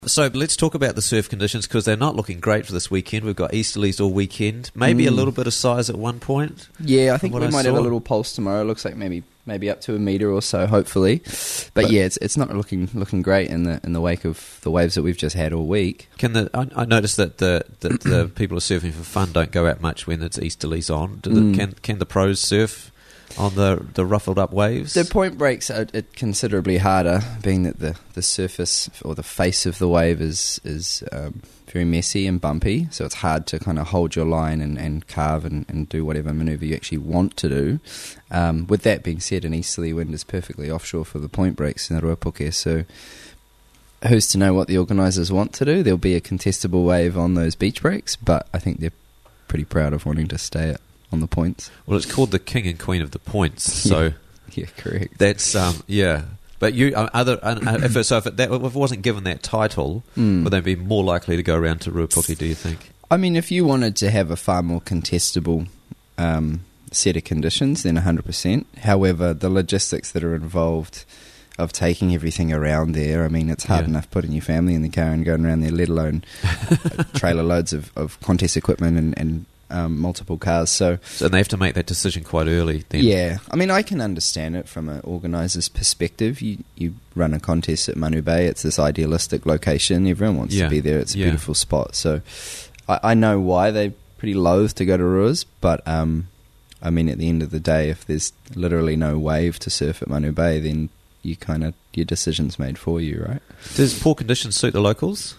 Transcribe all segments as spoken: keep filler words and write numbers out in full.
So let's talk about the surf conditions, because they're not looking great for this weekend. We've got easterlies all weekend. Maybe mm. a little bit of size at one point. Yeah, I think we I might saw. have a little pulse tomorrow. Looks like maybe maybe up to a metre or so, hopefully. But, but yeah, it's it's not looking looking great in the in the wake of the waves that we've just had all week. Can the I, I noticed that the that the people who are surfing for fun don't go out much when it's easterlies on. Do the, mm. Can can the pros surf on the the ruffled up waves? The point breaks are it considerably harder, being that the, the surface or the face of the wave is is um, very messy and bumpy, so it's hard to kind of hold your line and, and carve and, and do whatever manoeuvre you actually want to do. Um, with that being said, an easterly wind is perfectly offshore for the point breaks in the Ruapuke, so who's to know what the organisers want to do? There'll be a contestable wave on those beach breaks, but I think they're pretty proud of wanting to stay at on the points. Well, it's called the King and Queen of the Points, so yeah, yeah correct. That's um, yeah. But you, uh, other uh, if it, so if it, that, if it wasn't given that title, mm. would they be more likely to go around to Ruapuke? Do you think? I mean, if you wanted to have a far more contestable um, set of conditions, then one hundred percent. However, the logistics that are involved of taking everything around there, I mean, it's hard yeah. enough putting your family in the car and going around there, let alone trailer loads of, of contest equipment and, and Um, multiple cars, so so they have to make that decision quite early then. Yeah, I mean, I can understand it from an organiser's perspective. You you run a contest at Manu Bay, it's this idealistic location, everyone wants yeah. to be there, it's a yeah. beautiful spot, so I, I know why they're pretty loath to go to Ruas, but um, I mean, at the end of the day, if there's literally no wave to surf at Manu Bay, then you kind of, your decision's made for you, right? Does poor conditions suit the locals?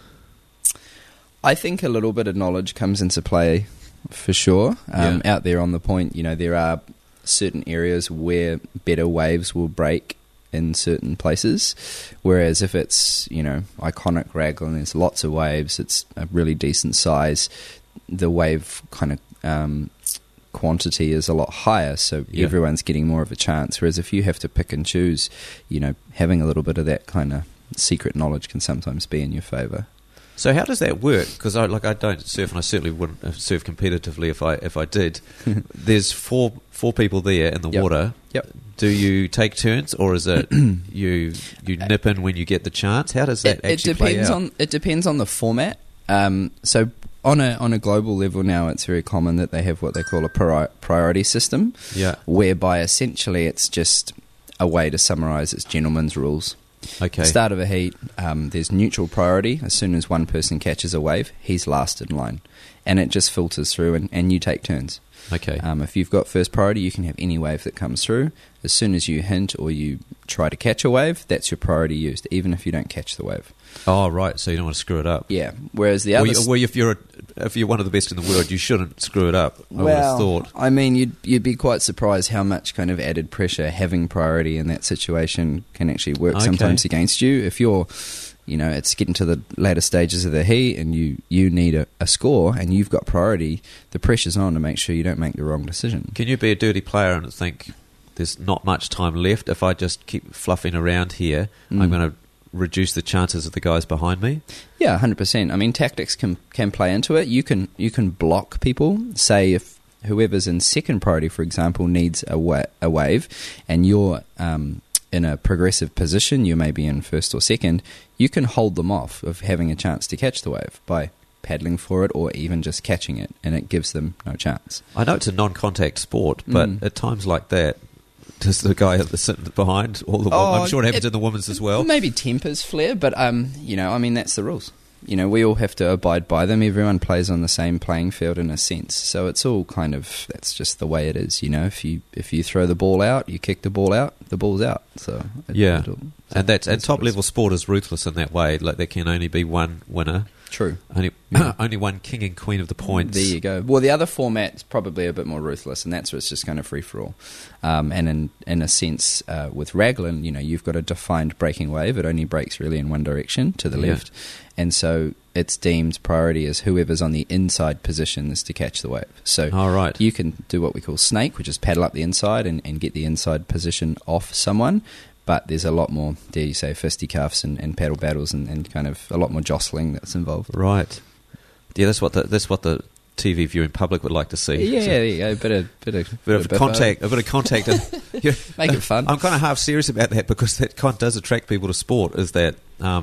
I think a little bit of knowledge comes into play for sure. Um, yeah. Out there on the point, you know, there are certain areas where better waves will break in certain places, whereas if it's, you know, iconic Raglan, there's lots of waves, it's a really decent size, the wave kind of um, quantity is a lot higher, so yeah. everyone's getting more of a chance, whereas if you have to pick and choose, you know, having a little bit of that kind of secret knowledge can sometimes be in your favour. So how does that work? Because I like I don't surf, and I certainly wouldn't surf competitively if I if I did. There's four four people there in the yep. water. Yep. Do you take turns, or is it you you nip in when you get the chance? How does that it, actually it depends play out? on it depends on the format. Um, so on a on a global level now, it's very common that they have what they call a pri- priority system. Yeah. Whereby essentially it's just a way to summarise its gentleman's rules. Okay. Start of a heat, um, there's neutral priority. As soon as one person catches a wave, he's last in line. And it just filters through and, and you take turns. Okay. Um, if you've got first priority, you can have any wave that comes through. As soon as you hint or you try to catch a wave, that's your priority used, even if you don't catch the wave. Oh, right, so you don't want to screw it up. Yeah, whereas the other... Well, you, well if, you're a, if you're one of the best in the world, you shouldn't screw it up, I well, would have thought. I mean, you'd, you'd be quite surprised how much kind of added pressure having priority in that situation can actually work okay. sometimes against you. If you're, you know, it's getting to the later stages of the heat and you, you need a, a score and you've got priority, the pressure's on to make sure you don't make the wrong decision. Can you be a dirty player and think, there's not much time left, if I just keep fluffing around here, mm. I'm going to reduce the chances of the guys behind me? Yeah, one hundred percent. I mean, tactics can can play into it. You can you can block people. Say if whoever's in second priority, for example, needs a, wa- a wave and you're um, in a progressive position, you may be in first or second, you can hold them off of having a chance to catch the wave by paddling for it or even just catching it, and it gives them no chance. I know it's a non-contact sport, but mm. at times like that, does the guy at the sitting behind all the? Oh, I'm sure it happens it, in the women's as well. Maybe tempers flare, but um, you know, I mean, that's the rules. You know, we all have to abide by them. Everyone plays on the same playing field in a sense, so it's all kind of that's just the way it is. You know, if you if you throw the ball out, you kick the ball out, the ball's out. So it, yeah, it'll, so and that's and top level sport is ruthless in that way. Like there can only be one winner. True. Only yeah. only one king and queen of the points. There you go. Well, the other format's probably a bit more ruthless, and that's where it's just kind of free-for-all. Um, and in, in a sense, uh, with Raglan, you know, you've got a defined breaking wave. It only breaks really in one direction, to the yeah. left. And so it's deemed priority as whoever's on the inside position is to catch the wave. So oh, right. you can do what we call snake, which is paddle up the inside and, and get the inside position off someone. But there's a lot more, dare you say, fisticuffs and, and paddle battles and, and kind of a lot more jostling that's involved. Right. Yeah, that's what the that's what the T V viewing public would like to see. Yeah, so, there you go. A bit of, bit of, bit of bit contact, a bit of contact. And, Make it fun. I'm kind of half serious about that because that kind of does attract people to sport. Is that um,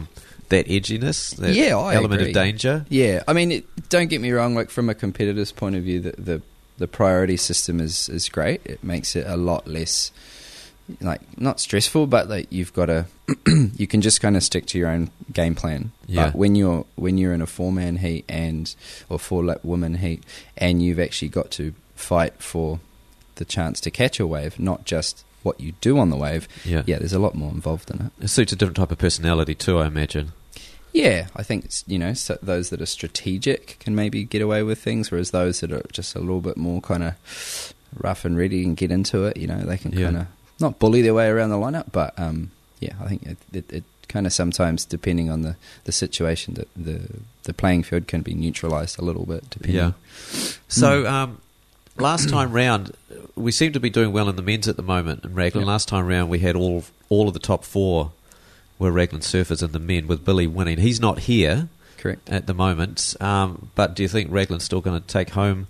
that edginess, that Yeah, I element agree. of danger. Yeah, I mean, it, don't get me wrong. Like from a competitor's point of view, the the, the priority system is, is great. It makes it a lot less, like not stressful, but like you've got to, you can just kind of stick to your own game plan. Yeah. But when you're when you're in a four man heat and or four like woman heat, and you've actually got to fight for the chance to catch a wave, not just what you do on the wave. Yeah. Yeah, there's a lot more involved in it. It suits a different type of personality too, I imagine. Yeah, I think it's, you know, so those that are strategic can maybe get away with things, whereas those that are just a little bit more kind of rough and ready and get into it, you know, they can Yeah. kind of not bully their way around the lineup, but um, yeah, I think it, it, it kind of sometimes, depending on the, the situation, that the the playing field can be neutralised a little bit. Depending. Yeah. So um, last time round, we seem to be doing well in the men's at the moment in Raglan. Yep. Last time round, we had all all of the top four were Raglan surfers in the men, with Billy winning. He's not here Correct. at the moment, um, but do you think Raglan's still going to take home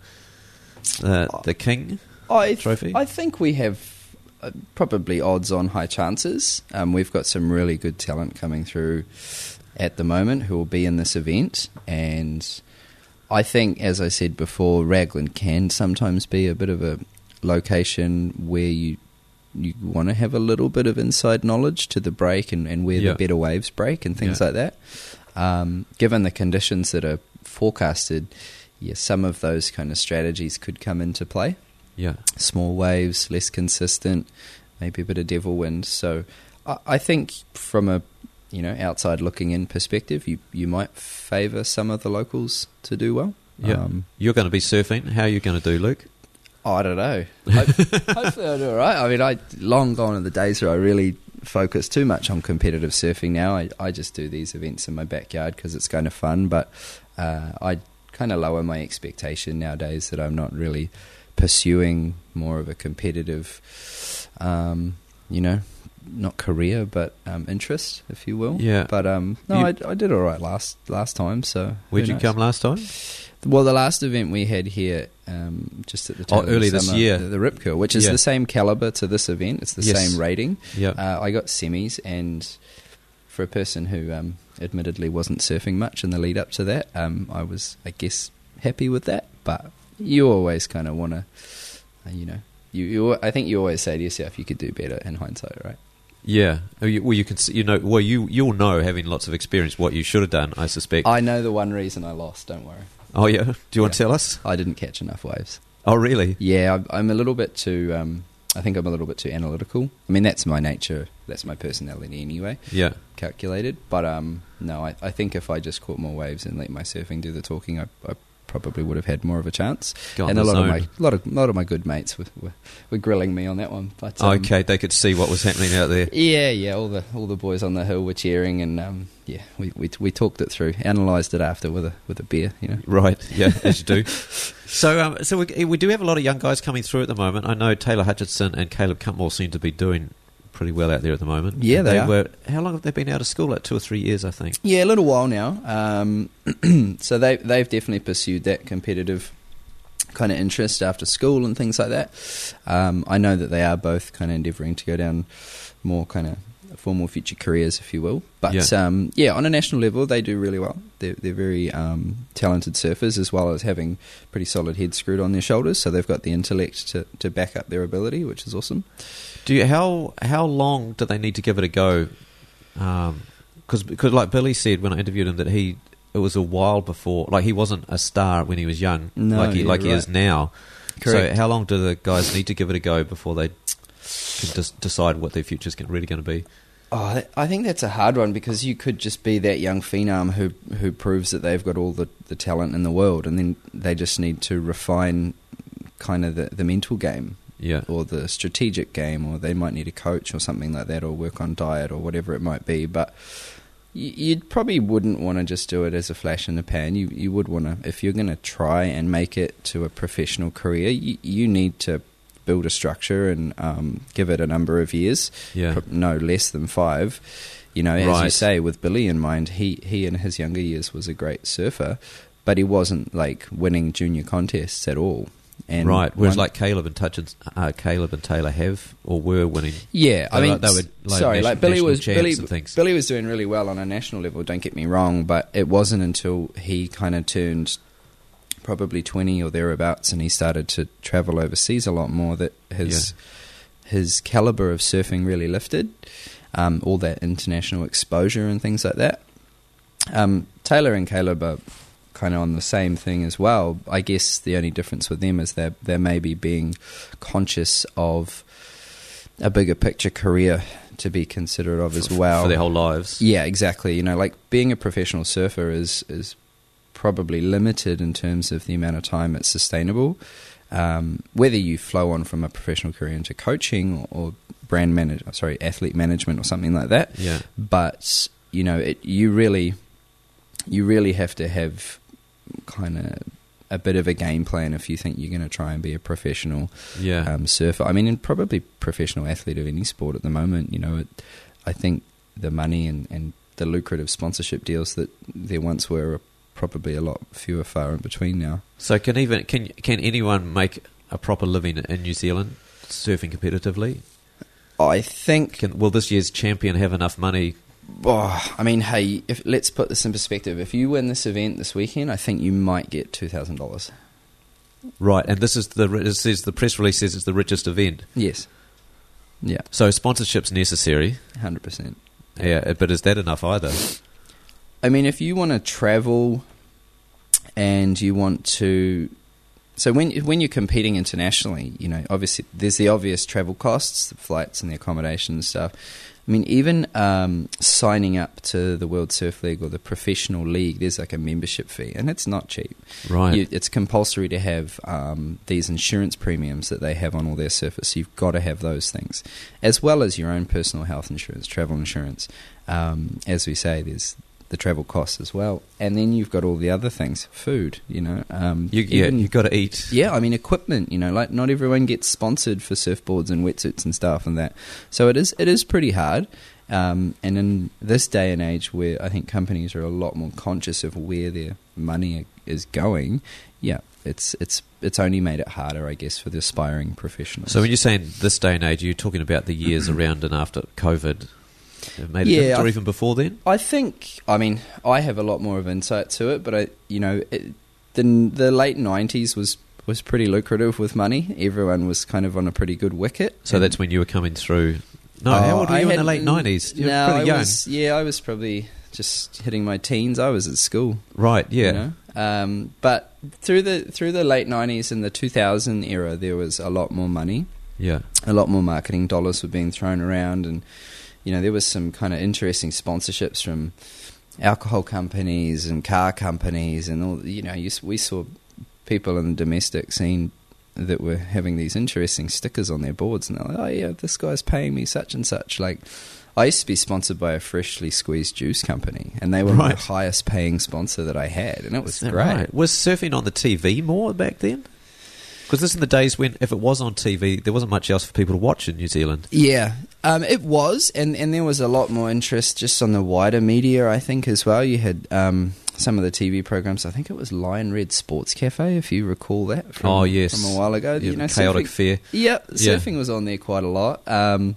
uh, the King I th- trophy? I think we have uh, probably odds on high chances. Um, we've got some really good talent coming through at the moment who will be in this event, and I think, as I said before, Raglan can sometimes be a bit of a location where you you want to have a little bit of inside knowledge to the break and, and where Yeah. the better waves break and things Yeah. like that. Um, given the conditions that are forecasted, yeah, some of those kind of strategies could come into play. Yeah. Small waves, less consistent, maybe a bit of devil wind. So I, I think from a you know outside looking in perspective, you you might favour some of the locals to do well. Yeah. Um, You're going to be surfing. How are you going to do, Luke? I don't know. Hope, hopefully I'll do all right. I mean, I long gone are the days where I really focus too much on competitive surfing now. I, I just do these events in my backyard because it's kind of fun, but uh, I kind of lower my expectation nowadays that I'm not really pursuing more of a competitive, um, you know, not career, but um, interest, if you will. Yeah. But um, no, You- I, I did all right last last time. So Where'd who you knows? come last time? Well, the last event we had here, um, just at the Oh, tail early of the this summer, year. the, the Rip Curl, which is Yeah. the same caliber to this event. It's the Yes. same rating. Yeah. Uh, I got semis, and for a person who um, admittedly wasn't surfing much in the lead up to that, um, I was, I guess, happy with that. But you always kind of want to, uh, you know, you, you. I think you always say to yourself, you could do better in hindsight, right? Yeah. Oh, you- Well, you can. s- You know. Well, you you'll know, having lots of experience, what you should have done. I suspect. I know the one reason I lost. Don't worry, oh yeah. Do you want to Yeah. tell us? I didn't catch enough waves. Oh really? Yeah, I'm- I'm a little bit too. Um, I think I'm a little bit too analytical. I mean, that's my nature. That's my personality anyway. Yeah. Calculated, but um, no, I, I think if I just caught more waves and let my surfing do the talking, I, I probably would have had more of a chance. Got and the a lot zone. of my lot of lot of my good mates were were, were grilling me on that one. But um, Okay, they could see what was happening out there. yeah, yeah, all the all the boys on the hill were cheering, and um, yeah, we, we we talked it through, analysed it after with a with a beer, you know. Right, yeah, as you do. So, um, so we, we do have a lot of young guys coming through at the moment. I know Taylor Hutchinson and Caleb Cutmore seem to be doing pretty well out there at the moment. Yeah, they are. were. How long have they been out of school? Like two or three years, I think. Yeah, a little while now. Um, so they they've definitely pursued that competitive kind of interest after school and things like that. Um, I know that they are both kind of endeavouring to go down more kind of formal future careers, if you will. But Yeah. yeah, um, yeah on a national level, they do really well. They're, they're very um, talented surfers, as well as having pretty solid heads screwed on their shoulders. So they've got the intellect to, to back up their ability, which is awesome. Do you how how long do they need to give it a go? Because because like Billy said when I interviewed him that he it was a while before, like he wasn't a star when he was young, No, like he yeah, like he right. is now. Correct. So how long do the guys need to give it a go before they can just decide what their future's gon- really going to be? Oh, that- I think that's a hard one because you could just be that young phenom who who proves that they've got all the, the talent in the world, and then they just need to refine kind of the, the mental game Yeah, or the strategic game, or they might need a coach or something like that, or work on diet or whatever it might be. But you you'd probably wouldn't want to just do it as a flash in the pan. You you would want to, if you're going to try and make it to a professional career, you, you need to build a structure and um, give it a number of years, yeah, pro- no less than five. You know, as you Right. say, with Billy in mind, he, he in his younger years was a great surfer, but he wasn't like winning junior contests at all. And right, whereas one, like Caleb and Touch and, uh, Caleb and Taylor have or were winning. Yeah, I They mean, were- they were, like, sorry, nation- like Billy national was champs Billy, and things. Billy was doing really well on a national level. Don't get me wrong, but it wasn't until he kind of turned probably twenty or thereabouts, and he started to travel overseas a lot more, that his his caliber of surfing really lifted. Um, all that international exposure and things like that. Um, Taylor and Caleb are kind of on the same thing as well. I guess the only difference with them is that they're maybe being conscious of a bigger picture career to be considerate of as for, well. for their whole lives. Yeah, exactly. You know, like being a professional surfer is is probably limited in terms of the amount of time it's sustainable. Um, whether you flow on from a professional career into coaching or, or brand manage, sorry, athlete management or something like that. Yeah. But you know, it you really you really have to have kind of a bit of a game plan if you think you're going to try and be a professional Yeah. um, surfer. I mean, and probably professional athlete of any sport at the moment. You know, it, I think the money and, and the lucrative sponsorship deals that there once were are probably a lot fewer far in between now. So can even can can anyone make a proper living in New Zealand surfing competitively? I think. Can, will this year's champion have enough money? Oh, I mean, hey, if, let's put this in perspective. If you win this event this weekend, I think you might get two thousand dollars. Right, and this is the it says the press release says it's the richest event. Yes. Yeah, So sponsorship's necessary. one hundred percent. Yeah, but is that enough either? I mean, if you want to travel and you want to... So when when you're competing internationally, you know, obviously there's the obvious travel costs, the flights and the accommodation and stuff. I mean, even um, signing up to the World Surf League or the professional league, there's like a membership fee, and it's not cheap. Right. You, it's compulsory to have um, these insurance premiums that they have on all their surfers, so you've got to have those things, as well as your own personal health insurance, travel insurance. Um, as we say, there's the travel costs as well, and then you've got all the other things, food, you know. Um, You, yeah, even- you've got to eat. yeah, I mean, equipment, you know, like not everyone gets sponsored for surfboards and wetsuits and stuff and that. So it is it is pretty hard. Um, and in this day and age where I think companies are a lot more conscious of where their money is going, yeah, it's it's it's only made it harder, I guess, for the aspiring professionals. So when you're saying this day and age, you're talking about the years around and after COVID. It made a Yeah, difference, or I- even before then? I think, I mean, I have a lot more of insight to it, but I, you know, it, the the late nineties was was pretty lucrative with money. Everyone was kind of on a pretty good wicket. So And- that's when you were coming through. No, Oh, how old were I you in the had- late nineties? You were no, pretty I young. was- yeah, I was probably just hitting my teens. I was at school. Right, yeah. You know? Um, but through the through the late nineties and the two thousand era, there was a lot more money, Yeah. a lot more marketing dollars were being thrown around, and you know there was some kind of interesting sponsorships from alcohol companies and car companies, and all. You know, you, s- we saw people in the domestic scene that were having these interesting stickers on their boards, and they're like, "Oh yeah, this guy's paying me such and such." Like, I used to be sponsored by a freshly squeezed juice company, and they were my Right. highest paying sponsor that I had, and it was Is that great. right? Was surfing on the T V more back then? Because this is the days when, if it was on T V, there wasn't much else for people to watch in New Zealand. Yeah, um, it was, and, and there was a lot more interest just on the wider media, I think, as well. You had um, some of the T V programs. I think it was Lion Red Sports Cafe, if you recall that. From, Oh, yes. from a while ago. Yeah, you know, Chaotic surfing, Fair. Yeah, Yeah. surfing was on there quite a lot. Um,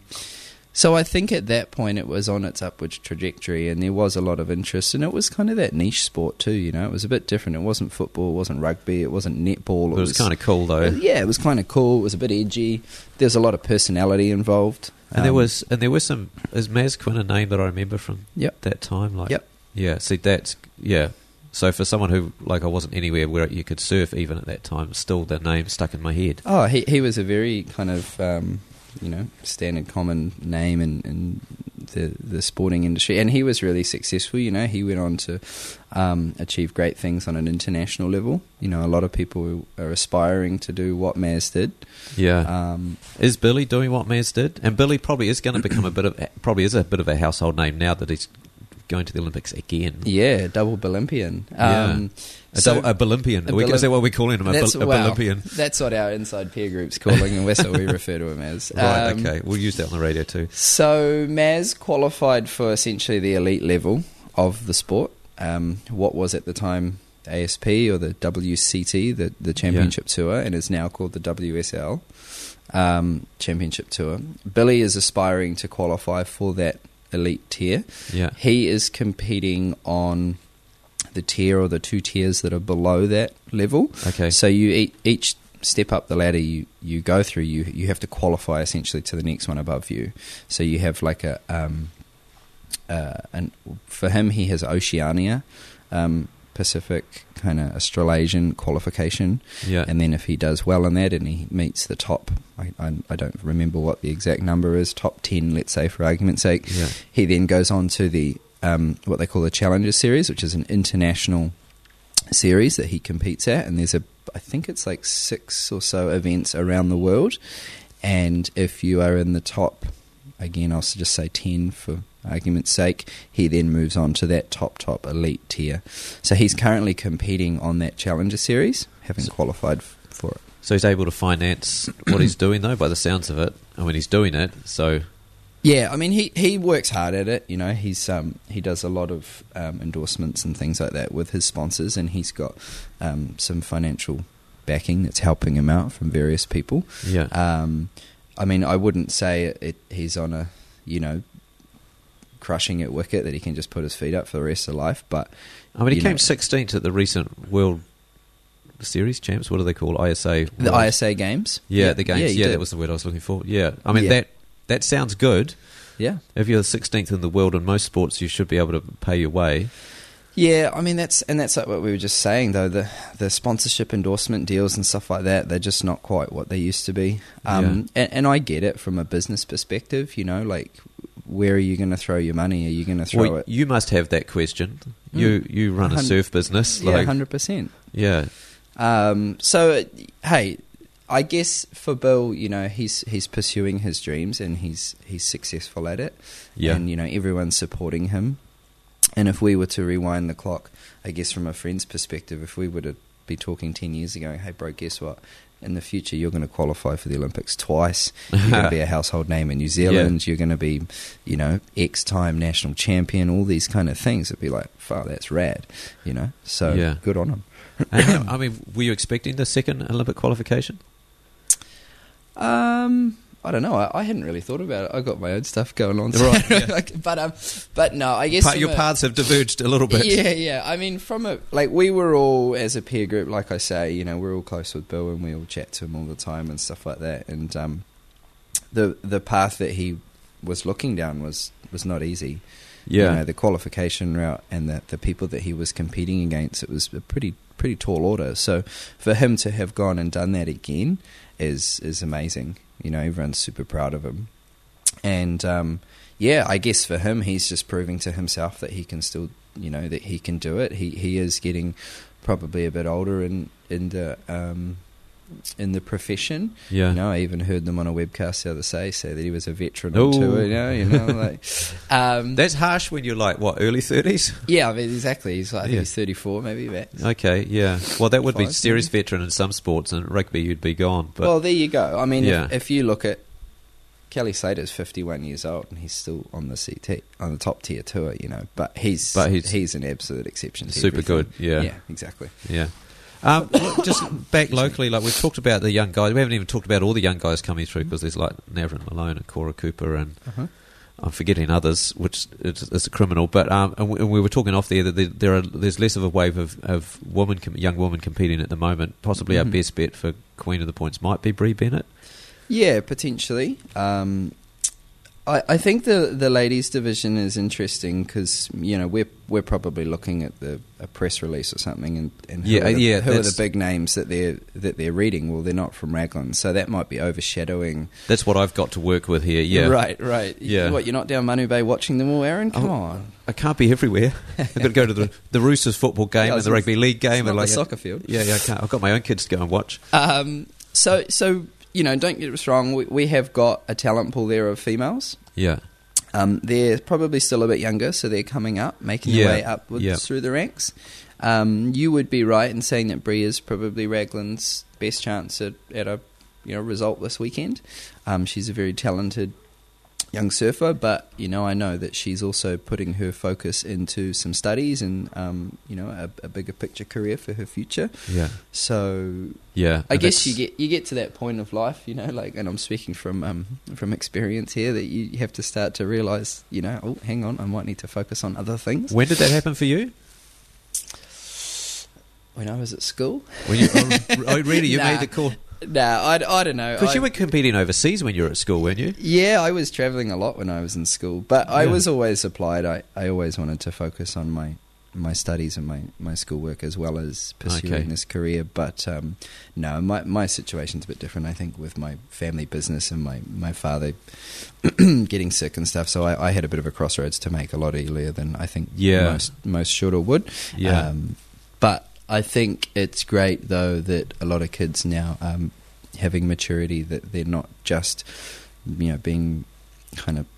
so I think at that point it was on its upward trajectory, and there was a lot of interest, and it was kind of that niche sport too. You know, it was a bit different. It wasn't football, it wasn't rugby, it wasn't netball. It was kind of cool, though. yeah, it was kind of cool. It was a bit edgy. There's a lot of personality involved. And there Um, was, and there was some. Is Maz Quinn a name that I remember from Yep. that time? Like, Yep. yeah. See, that's yeah. So for someone who like I wasn't anywhere where you could surf even at that time, still the name stuck in my head. Oh, he he was a very kind of um, you know standard common name in, in the the sporting industry, and he was really successful. You know, he went on to um, achieve great things on an international level. You know, a lot of people are aspiring to do what Maz did. Yeah. Um, Is Billy doing what Maz did? And Billy probably is going to become a bit of probably is a bit of a household name now that he's going to the Olympics again. yeah, double Olympian. Yeah. Um, A, so- dou- a Olympian. a We- Bilim- Is that what we're calling him? A, That's, Bil- a wow, Olympian. that's what our inside peer group's calling, and that's what we refer to him as. Right. Um, Okay. We'll use that on the radio too. So Maz qualified for essentially the elite level of the sport. Um, what was at the time A S P or the W C T, the the Championship yeah. Tour, and is now called the W S L um, Championship Tour. Billy is aspiring to qualify for that elite tier. Yeah. He is competing on the tier or the two tiers that are below that level. Okay. So you each, each step up the ladder you, you go through, you you have to qualify essentially to the next one above you. So you have like a um, uh, and for him he has Oceania, um, Pacific, kind of Australasian qualification. Yeah. And then if he does well in that and he meets the top, I, I, I don't remember what the exact number is, top ten, let's say for argument's sake, yeah. he then goes on to the um, what they call the Challenger Series, which is an international series that he competes at, and there's a I think it's like six or so events around the world, and if you are in the top, again I'll just say ten for argument's sake, he then moves on to that top top elite tier. So he's currently competing on that Challenger Series, having so, qualified f- for it. So he's able to finance what he's doing though, by the sounds of it. I mean, he's doing it, so yeah, I mean he, he works hard at it. You know, he's um he does a lot of um, endorsements and things like that with his sponsors, and he's got um, some financial backing that's helping him out from various people. Yeah. Um, I mean, I wouldn't say it, it, he's on a you know crushing at wicket that he can just put his feet up for the rest of life, but I mean, he came know, sixteenth at the recent World Series champs. What do they call I S A? The World? I S A games. Yeah, yeah the games. Yeah, yeah that was the word I was looking for. Yeah, I mean yeah. that that sounds good. Yeah, if you're the sixteenth in the world in most sports, you should be able to pay your way. Yeah, I mean that's and that's like what we were just saying though, the the sponsorship endorsement deals and stuff like that, they're just not quite what they used to be. Um, yeah. and, and I get it from a business perspective, you know, like where are you going to throw your money? Are you going to throw well, it? You must have that question. Mm. You you run a surf business, yeah, like one hundred percent. Yeah. Um, so hey, I guess for Bill, you know, he's he's pursuing his dreams and he's he's successful at it. Yeah. And you know, everyone's supporting him. And if we were to rewind the clock, I guess from a friend's perspective, if we were to be talking ten years ago, hey bro, guess what? In the future, you're going to qualify for the Olympics twice. You're going to be a household name in New Zealand. Yeah. You're going to be, you know, X-time national champion. All these kind of things. It'd be like, wow, that's rad, you know. So yeah. good on him. And, I mean, were you expecting the second Olympic qualification? Um. I don't know. I, I hadn't really thought about it. I got my own stuff going on, so right, yeah. but um, but no, I guess Pa- your a, paths have diverged a little bit. Yeah, yeah. I mean, from a like we were all as a peer group, like I say, you know, we're all close with Bill, and we all chat to him all the time and stuff like that. And um, the the path that he was looking down was was not easy. Yeah, you know, the qualification route and the the people that he was competing against, it was a pretty pretty tall order. So for him to have gone and done that again is is amazing. You know, everyone's super proud of him. And, um, yeah, I guess for him, he's just proving to himself that he can still, you know, that he can do it. He he is getting probably a bit older in, in the um, in the profession. Yeah. You know, I even heard them on a webcast the other day say that he was a veteran Ooh. on tour, you know, you know, like... Um, That's harsh when you're like, what, early thirties? Yeah, I mean, exactly. He's like, I think yeah. he's thirty-four, maybe. Max. Okay, yeah. Well, that would be Five, serious maybe. veteran in some sports, and rugby you'd be gone. But well, there you go. I mean, yeah. if, if you look at Kelly Slater's fifty-one years old and he's still on the C T, on the top tier tour, you know, but he's but he's, he's an absolute exception to super everything. good, yeah. Yeah, exactly. Yeah. Um, look, just back locally, like we've talked about the young guys. We haven't even talked about all the young guys coming through because there's like Navrin Malone and Cora Cooper and uh-huh. I'm forgetting others, which is, is a criminal. But um, and, we, and we were talking off there that there, there are there's less of a wave of, of women, com- young women competing at the moment. Possibly mm-hmm. our best bet for Queen of the Points might be Brie Bennett. Yeah, potentially. Um, I, I think the the ladies division is interesting because you know we're we're probably looking at the a press release or something and, and who, yeah, are, the, yeah, who are the big names that they're that they're reading. Well, they're not from Raglan, so that might be overshadowing. That's what I've got to work with here. Yeah, right, right. Yeah, what, you're not down Manu Bay watching them all, Aaron? Come oh, on. I can't be everywhere. I've got to go to the the Roosters football game yeah, and the rugby league game and like like the soccer field. Yeah, yeah. I can't. I've got my own kids to go and watch. Um. So so you know, don't get us wrong. We, we have got a talent pool there of females. Yeah. Um, they're probably still a bit younger, so they're coming up, making yeah. their way upwards yeah. through the ranks. Um, you would be right in saying that Brie is probably Raglan's best chance at, at a you know result this weekend. Um, she's a very talented young surfer, but you know, I know that she's also putting her focus into some studies and um, you know, a, a bigger picture career for her future. Yeah. So yeah, I and guess that's- you get you get to that point of life, you know, like, and I'm speaking from um, from experience here, that you have to start to realise, you know, oh, hang on, I might need to focus on other things. When did that happen for you? When I was at school, When you, oh, oh, really? You Nah. made the call no, I, I don't know. because I- you were competing overseas when you were at school, weren't you? Yeah, I was travelling a lot when I was in school, but I Yeah. was always applied. I, I always wanted to focus on my, my studies and my, my schoolwork as well as pursuing Okay. this career. But um, no, my my situation's a bit different, I think, with my family business and my, my father getting sick and stuff. So I, I had a bit of a crossroads to make a lot earlier than I think Yeah. most, most should or would. Yeah. Um, but I think it's great, though, that a lot of kids now um, having maturity, that they're not just, you know, being kind of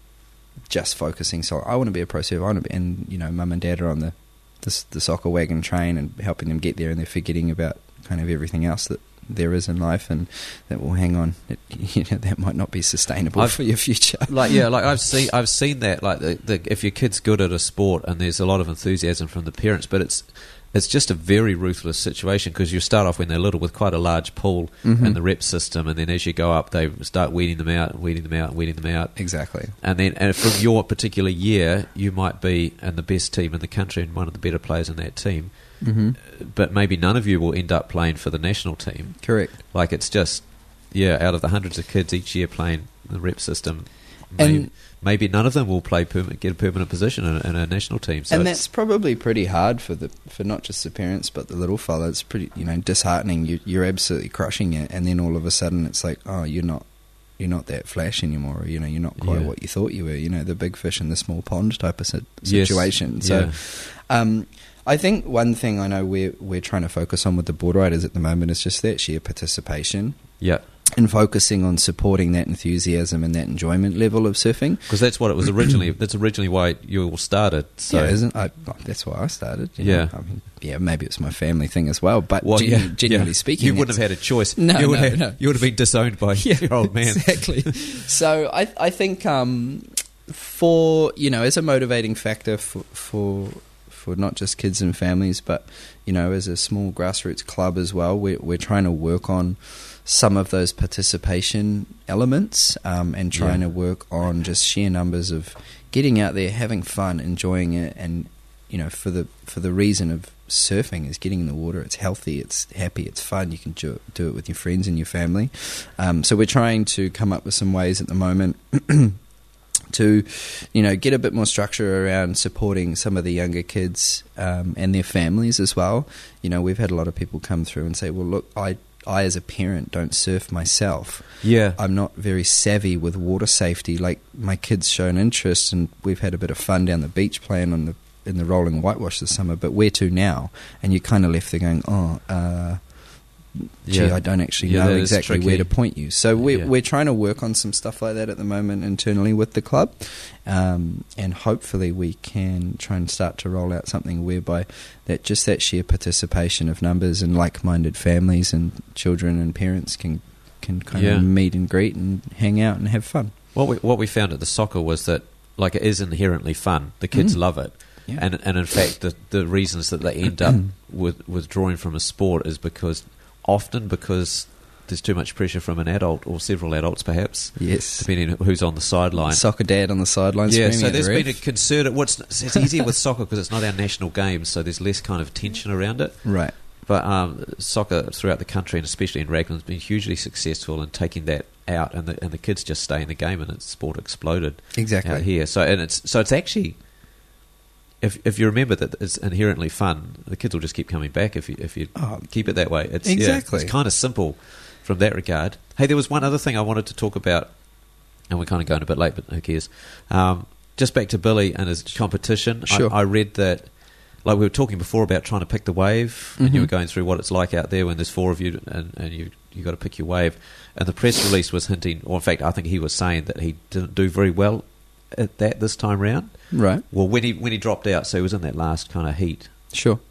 just focusing. So I want to be a pro surfer, I want to be, and you know, mum and dad are on the, the the soccer wagon train and helping them get there, and they're forgetting about kind of everything else that there is in life, and that will hang on. It, you know, that might not be sustainable I've- for your future. Like yeah, like I've seen I've seen that like the, the, if your kid's good at a sport and there's a lot of enthusiasm from the parents, but it's it's just a very ruthless situation because you start off when they're little with quite a large pool Mhm. in the rep system, and then as you go up, they start weeding them out, and weeding them out, and weeding them out, Exactly. and then and from your particular year, you might be in the best team in the country and one of the better players in that team, Mm-hmm. but maybe none of you will end up playing for the national team. Correct. Like it's just yeah, out of the hundreds of kids each year playing the rep system, maybe, And- maybe none of them will play permanent, get a permanent position in, in a national team. So and it's- that's probably pretty hard for the for not just the parents but the little fella. It's pretty, you know, disheartening. You, you're absolutely crushing it, and then all of a sudden it's like, oh, you're not you're not that flash anymore. Or, you know, you're not quite Yeah. what you thought you were. You know, the big fish in the small pond type of si- Yes. situation. So, Yeah. um, I think one thing I know we're we're trying to focus on with the board riders at the moment is just that sheer participation. yeah, And focusing on supporting that enthusiasm and that enjoyment level of surfing. because that's what it was originally. That's originally why you all started. So yeah, isn't I? oh, That's why I started. you Yeah. know. I mean, yeah. Maybe it's my family thing as well. But well, genu- yeah, genuinely yeah. speaking, you wouldn't it's- have had a choice. No, you would no, have, no. You would have been disowned by your old man. Exactly. So I I think um, for you know, as a motivating factor for for for not just kids and families, but you know, as a small grassroots club as well, we're we're trying to work on some of those participation elements um, and trying Yeah. to work on just sheer numbers of getting out there, having fun, enjoying it, and you know, for the for the reason of surfing is getting in the water. It's healthy, it's happy, it's fun. You can do it, do it with your friends and your family. Um, so we're trying to come up with some ways at the moment to, you know, get a bit more structure around supporting some of the younger kids um, and their families as well. You know, we've had a lot of people come through and say, well, look, I, I as a parent don't surf myself. Yeah, I'm not very savvy with water safety. Like, my kids show an interest, and we've had a bit of fun down the beach playing on the in the rolling whitewash this summer, but where to now? And you're kind of left there going, oh, uh, gee, yeah. I don't actually Yeah, know that is exactly tricky. where to point you. So we're, Yeah. we're trying to work on some stuff like that at the moment internally with the club, um, and hopefully we can try and start to roll out something whereby that just that sheer participation of numbers and like-minded families and children and parents can can kind Yeah. of meet and greet and hang out and have fun. What we what we found at the soccer was that like it is inherently fun. The kids Mm. love it. Yeah. And and in fact, the the reasons that they end up with withdrawing from a sport is because often because there's too much pressure from an adult or several adults, perhaps, Yes. depending on who's on the sideline. Soccer dad on the sidelines. Yeah, screaming so at the there's been a ref. concerted. What's it's easier with soccer because it's not our national game, so there's less kind of tension around it. Right. But um, soccer throughout the country, and especially in Raglan, has been hugely successful in taking that out, and the and the kids just stay in the game, and its sport exploded Exactly. out here. So and it's so it's actually, if if you remember that it's inherently fun, the kids will just keep coming back if you if you Oh, keep it that way. It's yeah, exactly. it's kind of simple from that regard. Hey, there was one other thing I wanted to talk about, and we're kind of going a bit late, but who cares? Um, just back to Billy and his competition. Sure. I, I read that. Like we were talking before about trying to pick the wave, and you Mhm. were going through what it's like out there when there's four of you, and, and you you got to pick your wave. And the press release was hinting, or in fact, I think he was saying that he didn't do very well at that this time round. Right. Well, when he when he dropped out, so he was in that last kind of heat. Sure.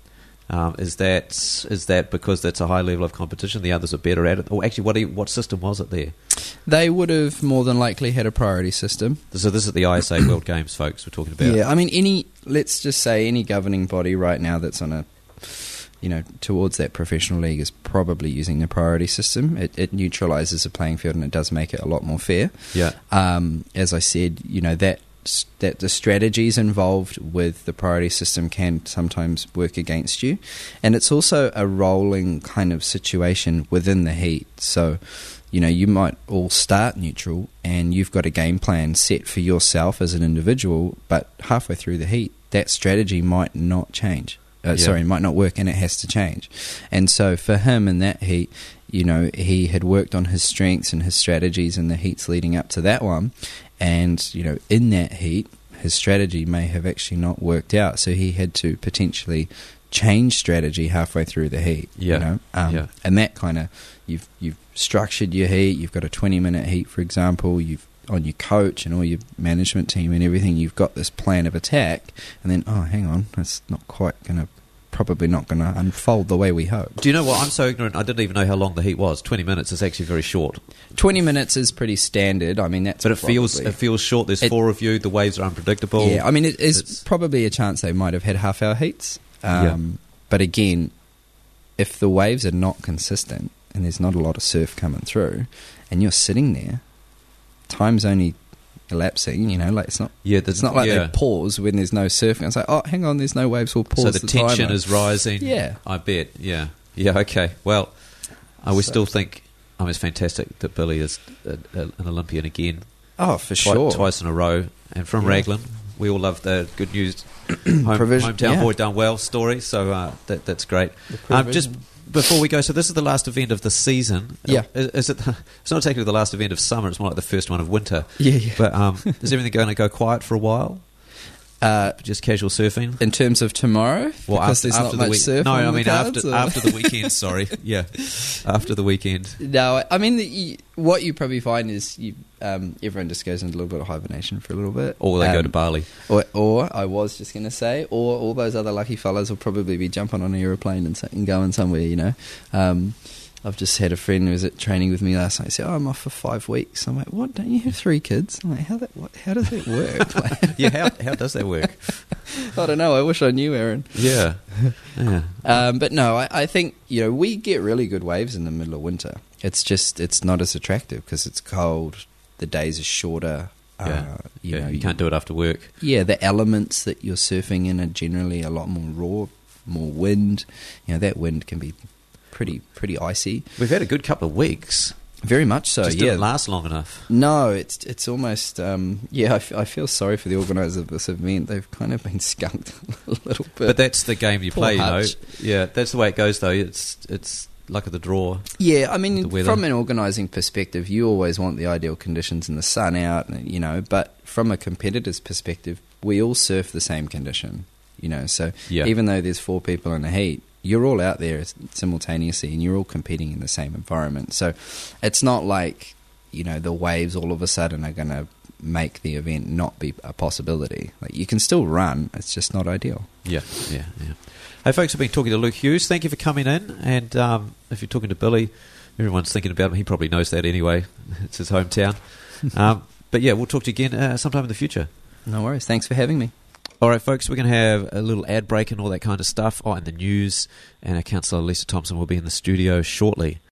Um, is that is that because that's a high level of competition? The others are better at it. Or actually, what do you, what system was it there? They would have more than likely had a priority system. So this is the I S A World Games, folks. We're talking about. Yeah, I mean, any let's just say any governing body right now that's on a, you know, towards that professional league is probably using the priority system. It, it neutralises the playing field and it does make it a lot more fair. Yeah. Um, as I said, you know that. that the strategies involved with the priority system can sometimes work against you, and it's also a rolling kind of situation within the heat. So, you know, you might all start neutral and you've got a game plan set for yourself as an individual, but halfway through the heat, that strategy might not change. Uh, Yeah. Sorry, might not work, and it has to change. And so for him in that heat, you know, he had worked on his strengths and his strategies in the heats leading up to that one. And, you know, in that heat, his strategy may have actually not worked out. So he had to potentially change strategy halfway through the heat. Yeah. You know? um, Yeah. And that kind of, you've you've structured your heat. You've got a twenty-minute heat, for example. You've on your coach and all your management team and everything, you've got this plan of attack. And then, oh, hang on, it's not quite going to, probably not going to unfold the way we hope. Do you know what? I'm so ignorant. I didn't even know how long the heat was. Twenty minutes is actually very short. twenty minutes is pretty standard. I mean, that's But it feels probably- it feels short. There's It- four of you. The waves are unpredictable. Yeah, I mean, it is It's- probably a chance they might have had half-hour heats. Um, Yeah. But again, if the waves are not consistent and there's not a lot of surf coming through, and you're sitting there, time's only elapsing. You know, like it's not. Yeah, It's not like yeah. they pause when there's no surf. And it's like, oh, hang on, there's no waves. We'll pause. So the, the tension timer. is rising. Yeah. I bet. Yeah, yeah. Okay. Well, uh, we So- still think. I mean, it's fantastic that Billy is a, a, an Olympian again. Oh, for Twi- sure. twice in a row, and from Yeah. Raglan. We all love the good news. Home, Provision- hometown yeah. boy done well story. So uh, that that's great. The Um, just provision. before we go, so this is the last event of the season. Yeah. Is, is it? It's not exactly the last event of summer. It's more like the first one of winter. Yeah, yeah. But um, is everything going to go quiet for a while? Uh, Just casual surfing? in terms of tomorrow, Well, because after, there's after not the much week- surf. No, on I the mean cards, after or- after the weekend. Sorry, yeah, after the weekend. No, I- I mean, the, you, what you probably find is you, um, everyone just goes into a little bit of hibernation for a little bit. Or they go Um, to Bali. Or, or I was just going to say, or all those other lucky fellas will probably be jumping on an aeroplane and, and going somewhere, you know. Um, I've just had a friend who was at training with me last night say, oh, I'm off for five weeks. I'm like, what, don't you have three kids? I'm like, how, that, what, how does that work? Like, Yeah, how how does that work? I don't know. I wish I knew, Aaron. Yeah, yeah. Um, but no, I, I think, you know, we get really good waves in the middle of winter. It's just, it's not as attractive because it's cold, the days are shorter. Yeah. Uh, you yeah, know, you can't do it after work. Yeah, the elements that you're surfing in are generally a lot more raw, more wind. You know, that wind can be pretty pretty icy. We've had a good couple of weeks. Very much so, Just yeah. didn't last long enough. No, it's it's almost, um, yeah, I, f- I feel sorry for the organisers of this event. They've kind of been skunked a little bit. But that's the game you Poor play, you know. Hutch. Yeah, that's the way it goes, though. It's it's luck of the draw. Yeah, I with the mean, weather. from an organising perspective, you always want the ideal conditions and the sun out, and, you know, but from a competitor's perspective, we all surf the same condition, you know, so Yeah. even though there's four people in the heat, you're all out there simultaneously and you're all competing in the same environment. So it's not like, you know, the waves all of a sudden are going to make the event not be a possibility. Like, you can still run, it's just not ideal. Yeah, yeah, yeah. Hey, folks, I've been talking to Luke Hughes. Thank you for coming in. And um, if you're talking to Billy, everyone's thinking about him. He probably knows that anyway. It's his hometown. um, but yeah, we'll talk to you again uh, sometime in the future. No worries. Thanks for having me. All right, folks, we're going to have a little ad break and all that kind of stuff. Oh, and the news. And our counsellor, Lisa Thompson, will be in the studio shortly.